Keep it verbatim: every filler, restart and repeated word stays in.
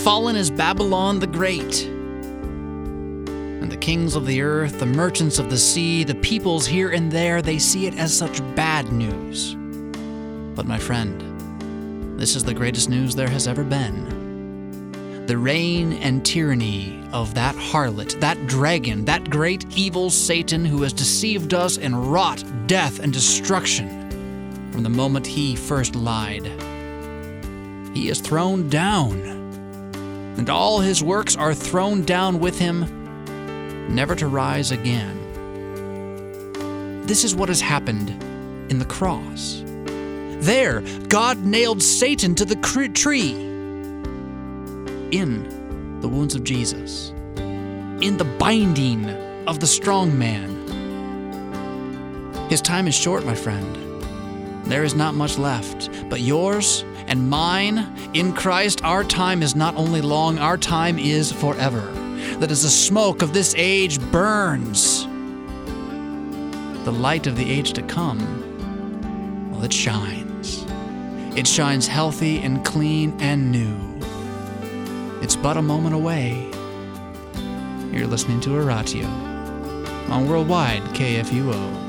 Fallen is Babylon the Great. And the kings of the earth, the merchants of the sea, the peoples here and there, they see it as such bad news. But my friend, this is the greatest news there has ever been. The reign and tyranny of that harlot, that dragon, that great evil Satan who has deceived us and wrought death and destruction from the moment he first lied. He is thrown down, and all his works are thrown down with him, never to rise again. This is what has happened in the cross. There, God nailed Satan to the cr- tree. In the wounds of Jesus. In the binding of the strong man. His time is short, my friend. There is not much left, but yours and mine, in Christ, our time is not only long, our time is forever. That as the smoke of this age burns, the light of the age to come, well, it shines. It shines healthy and clean and new. It's but a moment away. You're listening to Oratio on Worldwide K F U O.